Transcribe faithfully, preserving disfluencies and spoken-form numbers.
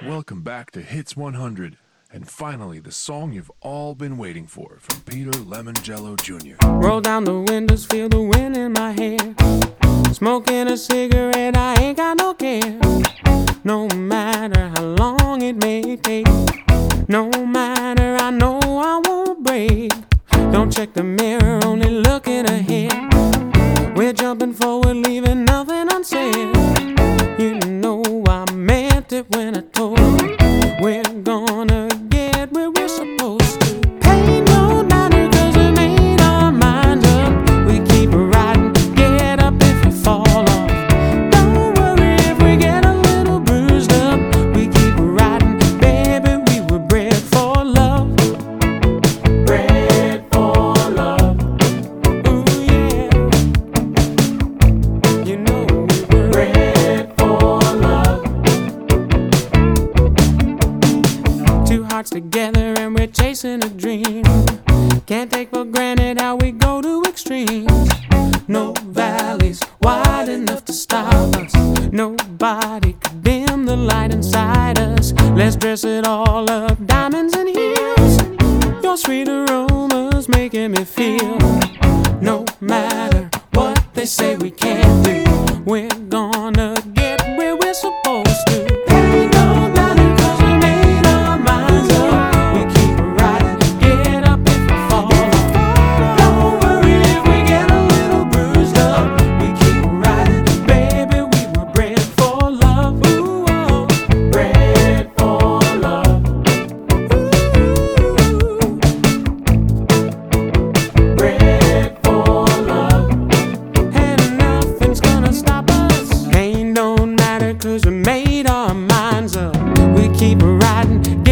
Welcome back to Hits one hundred, and finally the song you've all been waiting for from Peter Lemongello Junior Roll down the windows, feel the wind in my hair. Smoking a cigarette, I ain't got no care. No matter how long it may take, no matter, I know I won't break. Don't check the mirror, only looking ahead. We're jumping forward, leaving nothing unsaid. You know I meant it when I told you we're gonna get where we're supposed to. Pay no matter, cause we made our minds up. We keep riding, get up if we fall off. Don't worry if we get a little bruised up. We keep riding, baby, we were bred for love. Bred for love. Ooh yeah. You know we were bred for love. Two hearts together and we're chasing a dream. Can't take for granted how we go to extremes. No valleys wide enough to stop us. Nobody could dim the light inside us. Let's dress it all up, diamonds and heels. Your sweet aromas making me feel. No matter what they say we can't do, we're gonna get where we're supposed to. Ain't no matter, cause we made our minds up. We keep riding, get up if we fall off. Don't worry if we get a little bruised up. We keep riding, baby, we were bred for love. Ooh, oh, bred for love. Ooh, bred for love. And nothing's gonna stop us. Ain't no matter, cause we made our minds up. We keep riding,